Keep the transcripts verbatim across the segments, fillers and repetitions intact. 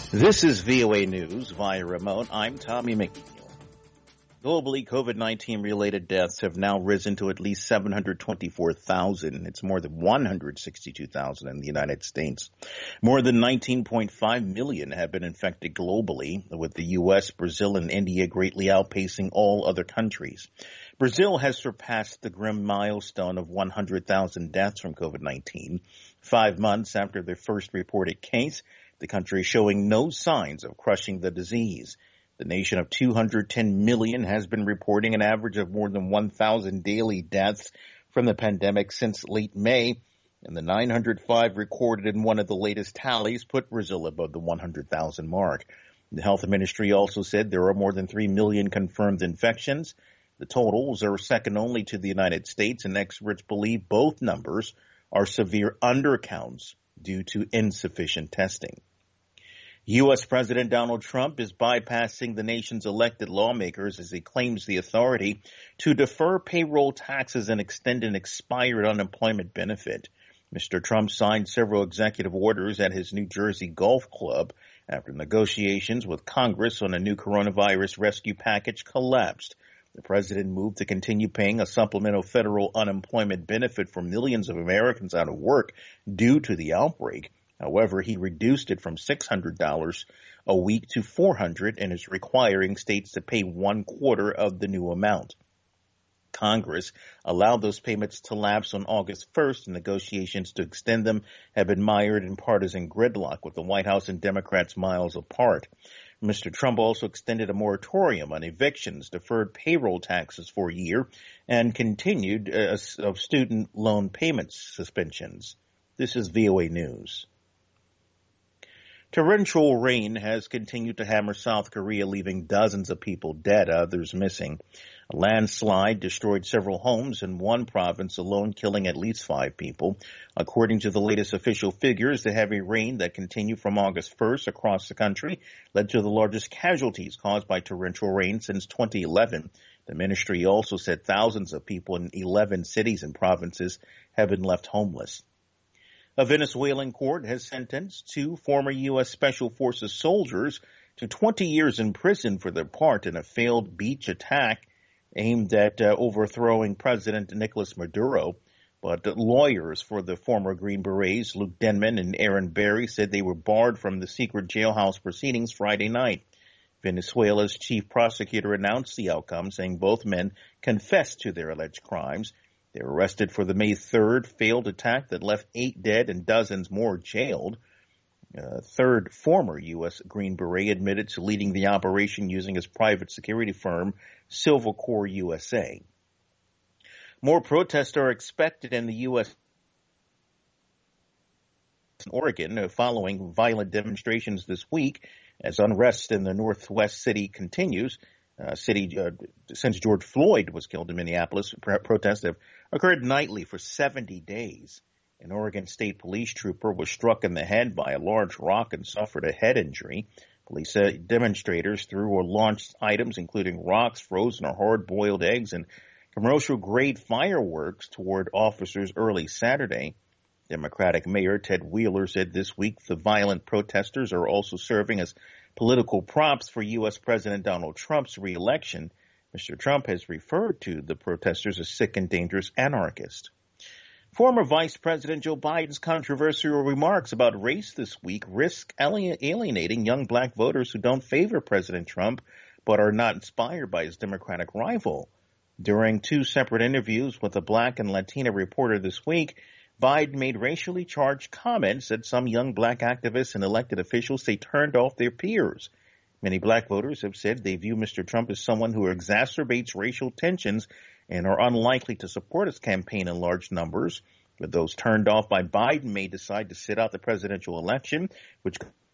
This is V O A News via remote. I'm Tommy McNeil. Globally, COVID nineteen related deaths have now risen to at least seven hundred twenty-four thousand. It's more than one hundred sixty-two thousand in the United States. More than nineteen point five million have been infected globally, with the U S, Brazil, and India greatly outpacing all other countries. Brazil has surpassed the grim milestone of one hundred thousand deaths from COVID nineteen. Five months after their first reported case, the country is showing no signs of crushing the disease. The nation of two hundred ten million has been reporting an average of more than one thousand daily deaths from the pandemic since late May, and the nine hundred five recorded in one of the latest tallies put Brazil above the one hundred thousand mark. The health ministry also said there are more than three million confirmed infections. The totals are second only to the United States, and experts believe both numbers are severe undercounts due to insufficient testing. U S. President Donald Trump is bypassing the nation's elected lawmakers as he claims the authority to defer payroll taxes and extend an expired unemployment benefit. Mister Trump signed several executive orders at his New Jersey golf club after negotiations with Congress on a new coronavirus rescue package collapsed. The president moved to continue paying a supplemental federal unemployment benefit for millions of Americans out of work due to the outbreak. However, he reduced it from six hundred dollars a week to four hundred dollars and is requiring states to pay one quarter of the new amount. Congress allowed those payments to lapse on August first, and negotiations to extend them have been mired in partisan gridlock, with the White House and Democrats miles apart. Mister Trump also extended a moratorium on evictions, deferred payroll taxes for a year, and continued uh, of student loan payment suspensions. This is V O A News. Torrential rain has continued to hammer South Korea, leaving dozens of people dead, others missing. A landslide destroyed several homes in one province alone, killing at least five people. According to the latest official figures, the heavy rain that continued from August first across the country led to the largest casualties caused by torrential rain since twenty eleven. The ministry also said thousands of people in eleven cities and provinces have been left homeless. A Venezuelan court has sentenced two former U S. Special Forces soldiers to twenty years in prison for their part in a failed beach attack aimed at uh, overthrowing President Nicolas Maduro. But lawyers for the former Green Berets, Luke Denman and Aaron Berry, said they were barred from the secret jailhouse proceedings Friday night. Venezuela's chief prosecutor announced the outcome, saying both men confessed to their alleged crimes. They were arrested for the May third failed attack that left eight dead and dozens more jailed. A third former U S. Green Beret admitted to leading the operation using his private security firm, Silvercore U S A. More protests are expected in the U S. Oregon following violent demonstrations this week as unrest in the Northwest city continues. Uh, city uh, since George Floyd was killed in Minneapolis, protests have occurred nightly for seventy days. An Oregon State police trooper was struck in the head by a large rock and suffered a head injury. Police said demonstrators threw or launched items including rocks, frozen or hard-boiled eggs, and commercial-grade fireworks toward officers early Saturday. Democratic Mayor Ted Wheeler said this week the violent protesters are also serving as political props for U S. President Donald Trump's re-election. Mister Trump has referred to the protesters as sick and dangerous anarchists. Former Vice President Joe Biden's controversial remarks about race this week risk alienating young black voters who don't favor President Trump but are not inspired by his Democratic rival. During two separate interviews with a black and Latina reporter this week, Biden made racially charged comments that some young black activists and elected officials say turned off their peers. Many black voters have said they view Mister Trump as someone who exacerbates racial tensions and are unlikely to support his campaign in large numbers. But those turned off by Biden may decide to sit out the presidential election, which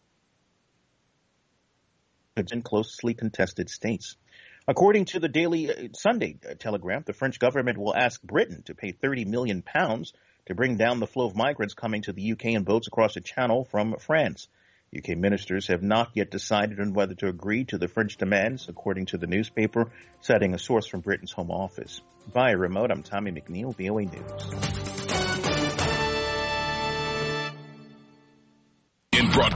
is in closely contested states. According to the Daily Sunday Telegraph, the French government will ask Britain to pay thirty million pounds to bring down the flow of migrants coming to the U K in boats across the Channel from France. U K ministers have not yet decided on whether to agree to the French demands, according to the newspaper, citing a source from Britain's Home Office. Via remote, I'm Tommy McNeil, V O A News.